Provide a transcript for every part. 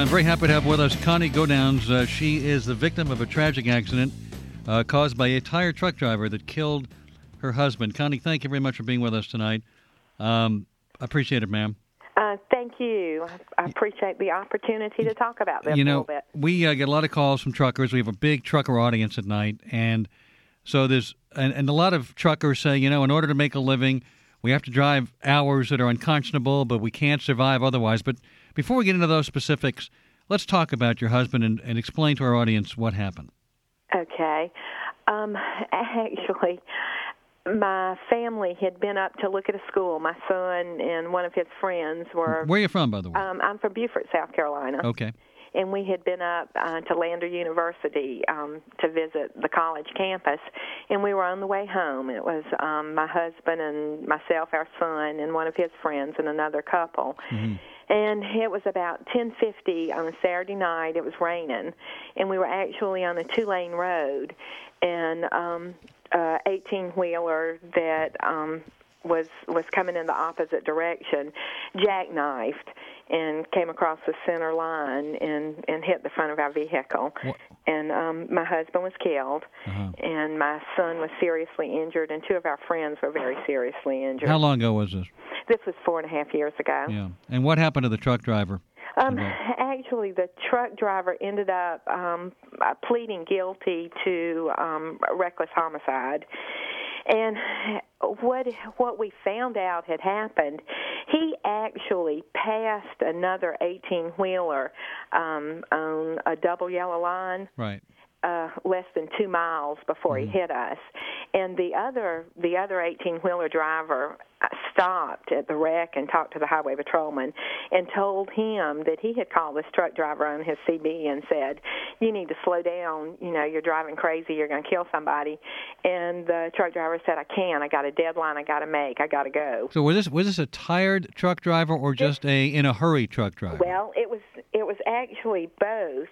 I'm very happy to have with us Connie Godowns. She is the victim of a tragic accident caused by a tired truck driver that killed her husband. Connie, thank you very much for being with us tonight. I appreciate it, ma'am. Thank you. I appreciate the opportunity to talk about this a little bit. We get a lot of calls from truckers. We have a big trucker audience at night, and so there's and a lot of truckers say, in order to make a living, we have to drive hours that are unconscionable, but we can't survive otherwise. But before we get into those specifics, let's talk about your husband and explain to our audience what happened. Okay. Actually, my family had been up to look at a school. My son and one of his friends were... Where are you from, by the way? I'm from Beaufort, South Carolina. Okay. And we had been up to Lander University to visit the college campus, and we were on the way home. It was my husband and myself, our son, and one of his friends, and another couple. Mm-hmm. And it was about 10:50 on a Saturday night. It was raining, and we were actually on a 2-lane road, and 18-wheeler that was coming in the opposite direction jackknifed and came across the center line and hit the front of our vehicle. What? And my husband was killed, and my son was seriously injured, and 2 of our friends were very seriously injured. How long ago was this? This was 4.5 years ago. Yeah. And what happened to the truck driver? Actually, the truck driver ended up pleading guilty to reckless homicide. And what we found out had happened, he actually passed another 18-wheeler on a double yellow line. Right. Less than 2 miles before he hit us, and the other 18-wheeler driver stopped at the wreck and talked to the highway patrolman and told him that he had called this truck driver on his CB and said, "You need to slow down. You're driving crazy. You're going to kill somebody." And the truck driver said, "I can't. I got a deadline. I got to make. I got to go." So was this a tired truck driver or just a in a hurry truck driver? Well, it was actually both.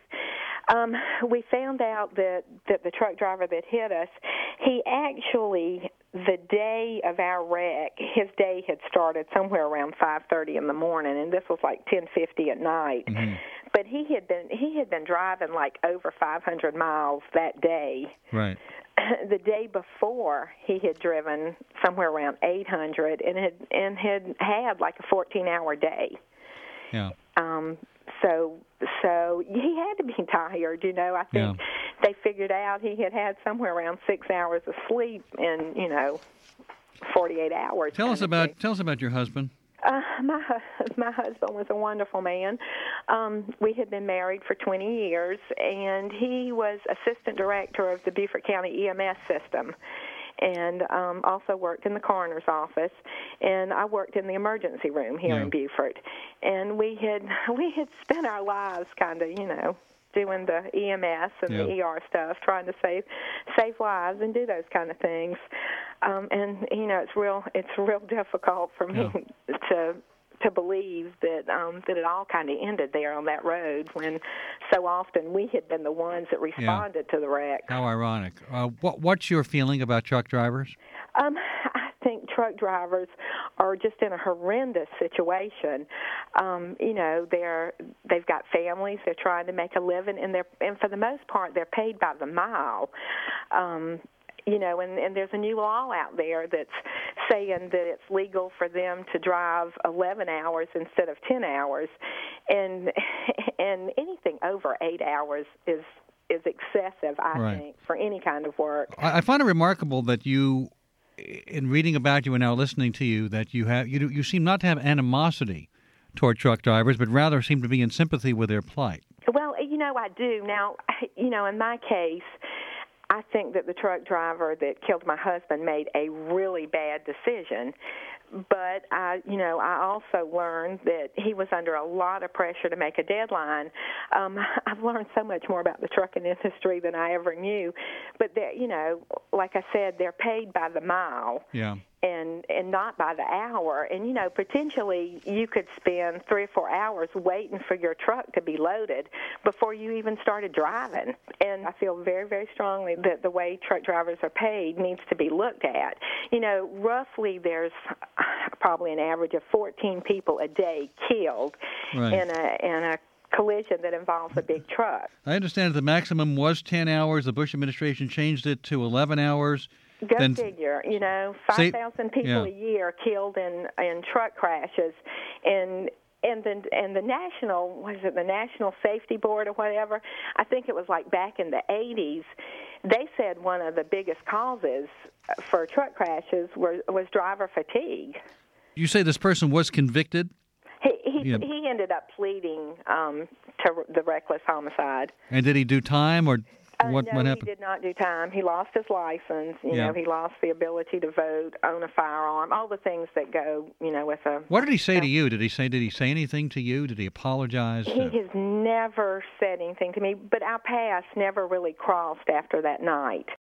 We found out that the truck driver that hit us, he actually, the day of our wreck, his day had started somewhere around 5:30 in the morning, and this was like 10:50 at night. Mm-hmm. But he had been driving like over 500 miles that day. Right. The day before, he had driven somewhere around 800 and had like a 14-hour day. Yeah. So he had to be tired, I think they figured out he had somewhere around 6 hours of sleep in, 48 hours. Tell us about your husband. My husband was a wonderful man. We had been married for 20 years, and he was assistant director of the Beaufort County EMS system, and also worked in the coroner's office, and I worked in the emergency room here in Beaufort. And we had spent our lives kind of, doing the EMS and the ER stuff, trying to save lives and do those kind of things. And it's real difficult for me to believe that it all kind of ended there on that road when so often we had been the ones that responded to the wreck. How ironic. What's your feeling about truck drivers? I think truck drivers are just in a horrendous situation. They've got families. They're trying to make a living, and for the most part, they're paid by the mile. And there's a new law out there that's saying that it's legal for them to drive 11 hours instead of 10 hours, and anything over 8 hours is excessive, I think, for any kind of work. I find it remarkable that you, in reading about you and now listening to you, that you seem not to have animosity toward truck drivers, but rather seem to be in sympathy with their plight. Well, I do. Now, in my case, I think that the truck driver that killed my husband made a really bad decision. But I also learned that he was under a lot of pressure to make a deadline. I've learned so much more about the trucking industry than I ever knew. But like I said, they're paid by the mile. Yeah. And not by the hour. And, potentially you could spend 3 or 4 hours waiting for your truck to be loaded before you even started driving. And I feel very, very strongly that the way truck drivers are paid needs to be looked at. Roughly there's probably an average of 14 people a day killed in a collision that involves a big truck. I understand that the maximum was 10 hours. The Bush administration changed it to 11 hours. Go figure. 5,000 people a year killed in truck crashes, and the National Safety Board or whatever, I think it was like back in the 80s, they said one of the biggest causes for truck crashes was driver fatigue. You say this person was convicted? He ended up pleading to the reckless homicide. And did he do time, or what happened? He did not do time. He lost his license. You know, he lost the ability to vote, own a firearm, all the things that go, with a... What did he say to you? Did he say anything to you? Did he apologize? He has never said anything to me, but our paths never really crossed after that night.